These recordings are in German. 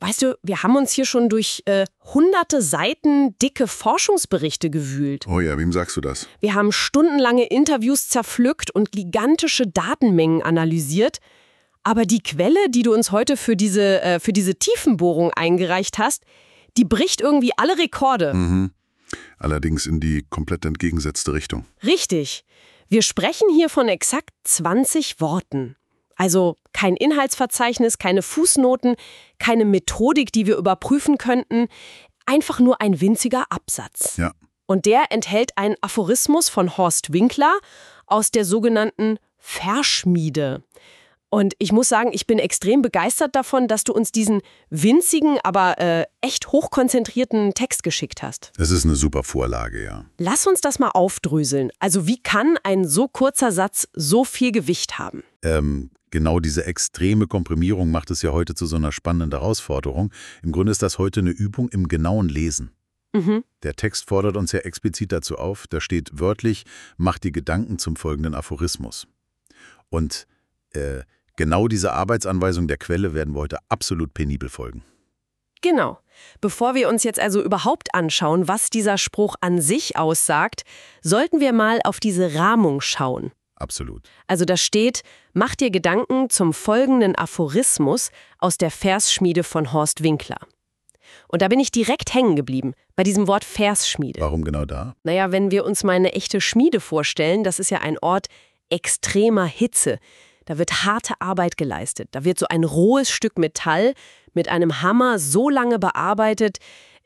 Weißt du, wir haben uns hier schon durch hunderte Seiten dicke Forschungsberichte gewühlt. Oh ja, wem sagst du das? Wir haben stundenlange Interviews zerpflückt und gigantische Datenmengen analysiert. Aber die Quelle, die du uns heute für diese Tiefenbohrung eingereicht hast, die bricht irgendwie alle Rekorde. Mhm. Allerdings in die komplett entgegengesetzte Richtung. Richtig. Wir sprechen hier von exakt 20 Worten. Also kein Inhaltsverzeichnis, keine Fußnoten, keine Methodik, die wir überprüfen könnten. Einfach nur ein winziger Absatz. Ja. Und der enthält einen Aphorismus von Horst Winkler aus der sogenannten Verschmiede. Und ich muss sagen, ich bin extrem begeistert davon, dass du uns diesen winzigen, aber echt hochkonzentrierten Text geschickt hast. Es ist eine super Vorlage, ja. Lass uns das mal aufdröseln. Also wie kann ein so kurzer Satz so viel Gewicht haben? Genau diese extreme Komprimierung macht es ja heute zu so einer spannenden Herausforderung. Im Grunde ist das heute eine Übung im genauen Lesen. Mhm. Der Text fordert uns ja explizit dazu auf, da steht wörtlich, mach die Gedanken zum folgenden Aphorismus. Und genau diese Arbeitsanweisung der Quelle werden wir heute absolut penibel folgen. Genau. Bevor wir uns jetzt also überhaupt anschauen, was dieser Spruch an sich aussagt, sollten wir mal auf diese Rahmung schauen. Absolut. Also da steht, mach dir Gedanken zum folgenden Aphorismus aus der Versschmiede von Horst Winkler. Und da bin ich direkt hängen geblieben, bei diesem Wort Versschmiede. Warum genau da? Naja, wenn wir uns mal eine echte Schmiede vorstellen, das ist ja ein Ort extremer Hitze. Da wird harte Arbeit geleistet. Da wird so ein rohes Stück Metall mit einem Hammer so lange bearbeitet,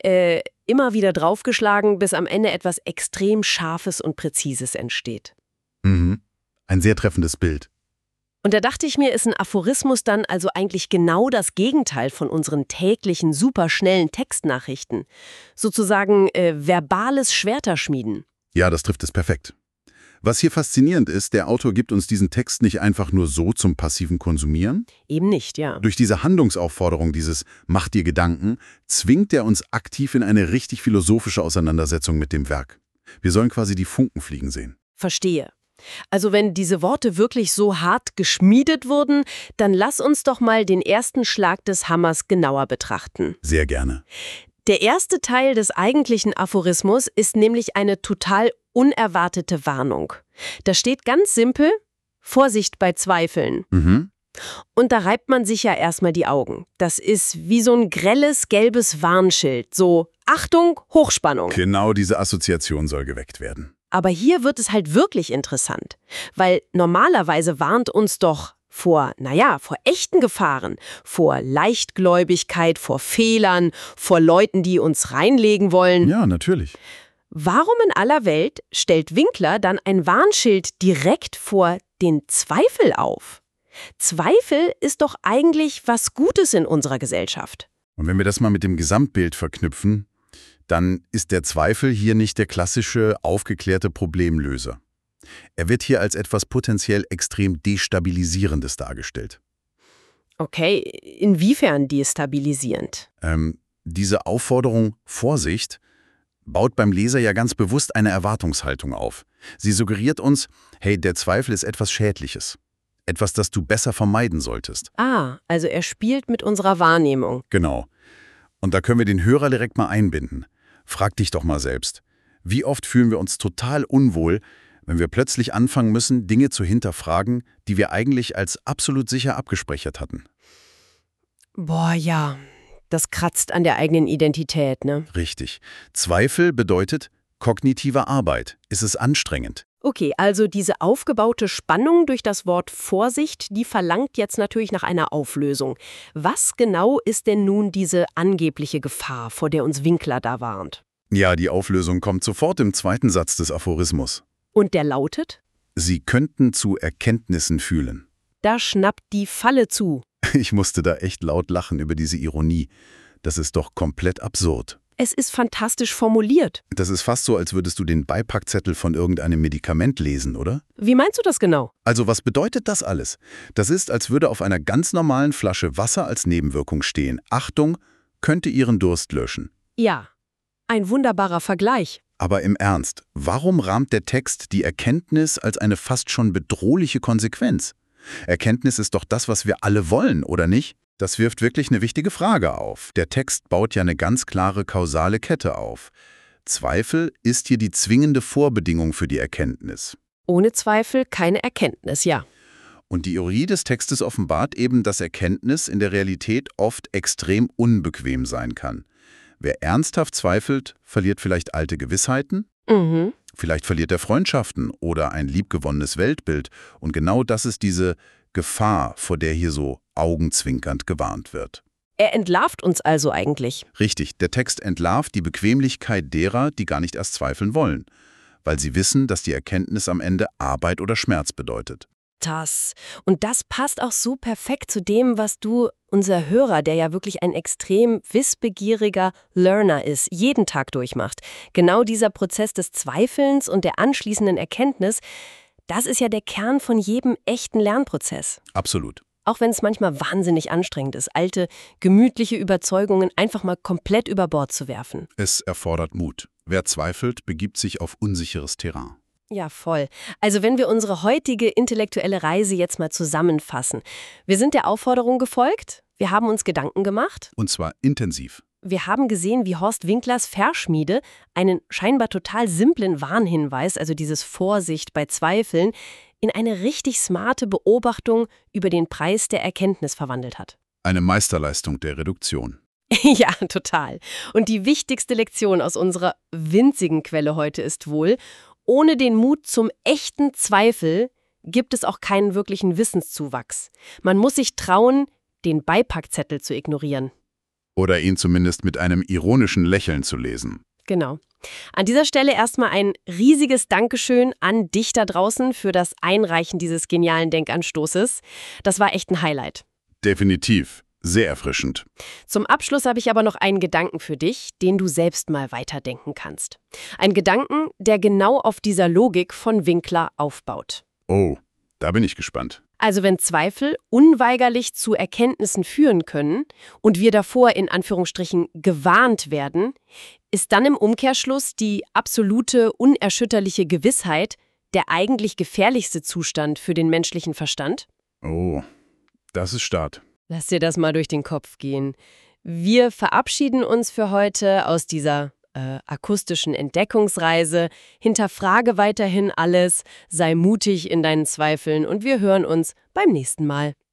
immer wieder draufgeschlagen, bis am Ende etwas extrem Scharfes und Präzises entsteht. Mhm. Ein sehr treffendes Bild. Und da dachte ich mir, ist ein Aphorismus dann also eigentlich genau das Gegenteil von unseren täglichen, superschnellen Textnachrichten. Sozusagen verbales Schwerterschmieden. Ja, das trifft es perfekt. Was hier faszinierend ist, der Autor gibt uns diesen Text nicht einfach nur so zum passiven Konsumieren. Eben nicht, ja. Durch diese Handlungsaufforderung, dieses Mach dir Gedanken, zwingt er uns aktiv in eine richtig philosophische Auseinandersetzung mit dem Werk. Wir sollen quasi die Funken fliegen sehen. Verstehe. Also wenn diese Worte wirklich so hart geschmiedet wurden, dann lass uns doch mal den ersten Schlag des Hammers genauer betrachten. Sehr gerne. Der erste Teil des eigentlichen Aphorismus ist nämlich eine total unerwartete Warnung. Da steht ganz simpel, Vorsicht bei Zweifeln. Mhm. Und da reibt man sich ja erstmal die Augen. Das ist wie so ein grelles, gelbes Warnschild. So, Achtung, Hochspannung. Genau diese Assoziation soll geweckt werden. Aber hier wird es halt wirklich interessant, weil normalerweise warnt uns doch vor echten Gefahren, vor Leichtgläubigkeit, vor Fehlern, vor Leuten, die uns reinlegen wollen. Ja, natürlich. Warum in aller Welt stellt Winkler dann ein Warnschild direkt vor den Zweifel auf? Zweifel ist doch eigentlich was Gutes in unserer Gesellschaft. Und wenn wir das mal mit dem Gesamtbild verknüpfen, dann ist der Zweifel hier nicht der klassische, aufgeklärte Problemlöser. Er wird hier als etwas potenziell extrem Destabilisierendes dargestellt. Okay, inwiefern destabilisierend? Diese Aufforderung Vorsicht baut beim Leser ja ganz bewusst eine Erwartungshaltung auf. Sie suggeriert uns, hey, der Zweifel ist etwas Schädliches. Etwas, das du besser vermeiden solltest. Ah, also er spielt mit unserer Wahrnehmung. Genau. Und da können wir den Hörer direkt mal einbinden. Frag dich doch mal selbst, wie oft fühlen wir uns total unwohl, wenn wir plötzlich anfangen müssen, Dinge zu hinterfragen, die wir eigentlich als absolut sicher abgespeichert hatten? Boah, ja, das kratzt an der eigenen Identität, ne? Richtig. Zweifel bedeutet kognitive Arbeit. Es ist anstrengend. Okay, also diese aufgebaute Spannung durch das Wort Vorsicht, die verlangt jetzt natürlich nach einer Auflösung. Was genau ist denn nun diese angebliche Gefahr, vor der uns Winkler da warnt? Ja, die Auflösung kommt sofort im zweiten Satz des Aphorismus. Und der lautet? Sie könnten zu Erkenntnissen fühlen. Da schnappt die Falle zu. Ich musste da echt laut lachen über diese Ironie. Das ist doch komplett absurd. Es ist fantastisch formuliert. Das ist fast so, als würdest du den Beipackzettel von irgendeinem Medikament lesen, oder? Wie meinst du das genau? Also was bedeutet das alles? Das ist, als würde auf einer ganz normalen Flasche Wasser als Nebenwirkung stehen. Achtung, könnte Ihren Durst löschen. Ja, ein wunderbarer Vergleich. Aber im Ernst, warum rahmt der Text die Erkenntnis als eine fast schon bedrohliche Konsequenz? Erkenntnis ist doch das, was wir alle wollen, oder nicht? Das wirft wirklich eine wichtige Frage auf. Der Text baut ja eine ganz klare kausale Kette auf. Zweifel ist hier die zwingende Vorbedingung für die Erkenntnis. Ohne Zweifel keine Erkenntnis, ja. Und die Ironie des Textes offenbart eben, dass Erkenntnis in der Realität oft extrem unbequem sein kann. Wer ernsthaft zweifelt, verliert vielleicht alte Gewissheiten, vielleicht verliert er Freundschaften oder ein liebgewonnenes Weltbild. Und genau das ist diese Gefahr, vor der hier so augenzwinkernd gewarnt wird. Er entlarvt uns also eigentlich. Richtig, der Text entlarvt die Bequemlichkeit derer, die gar nicht erst zweifeln wollen, weil sie wissen, dass die Erkenntnis am Ende Arbeit oder Schmerz bedeutet. Und das passt auch so perfekt zu dem, was unser Hörer, der ja wirklich ein extrem wissbegieriger Learner ist, jeden Tag durchmacht. Genau dieser Prozess des Zweifelns und der anschließenden Erkenntnis, das ist ja der Kern von jedem echten Lernprozess. Absolut. Auch wenn es manchmal wahnsinnig anstrengend ist, alte, gemütliche Überzeugungen einfach mal komplett über Bord zu werfen. Es erfordert Mut. Wer zweifelt, begibt sich auf unsicheres Terrain. Ja, voll. Also wenn wir unsere heutige intellektuelle Reise jetzt mal zusammenfassen. Wir sind der Aufforderung gefolgt, wir haben uns Gedanken gemacht. Und zwar intensiv. Wir haben gesehen, wie Horst Winklers Verschmiede einen scheinbar total simplen Warnhinweis, also dieses Vorsicht bei Zweifeln, in eine richtig smarte Beobachtung über den Preis der Erkenntnis verwandelt hat. Eine Meisterleistung der Reduktion. Ja, total. Und die wichtigste Lektion aus unserer winzigen Quelle heute ist wohl: Ohne den Mut zum echten Zweifel gibt es auch keinen wirklichen Wissenszuwachs. Man muss sich trauen, den Beipackzettel zu ignorieren. Oder ihn zumindest mit einem ironischen Lächeln zu lesen. Genau. An dieser Stelle erstmal ein riesiges Dankeschön an dich da draußen für das Einreichen dieses genialen Denkanstoßes. Das war echt ein Highlight. Definitiv. Sehr erfrischend. Zum Abschluss habe ich aber noch einen Gedanken für dich, den du selbst mal weiterdenken kannst. Ein Gedanken, der genau auf dieser Logik von Winkler aufbaut. Oh, da bin ich gespannt. Also wenn Zweifel unweigerlich zu Erkenntnissen führen können und wir davor in Anführungsstrichen gewarnt werden, ist dann im Umkehrschluss die absolute, unerschütterliche Gewissheit der eigentlich gefährlichste Zustand für den menschlichen Verstand? Oh, das ist Start. Lass dir das mal durch den Kopf gehen. Wir verabschieden uns für heute aus dieser akustischen Entdeckungsreise. Hinterfrage weiterhin alles, sei mutig in deinen Zweifeln und wir hören uns beim nächsten Mal.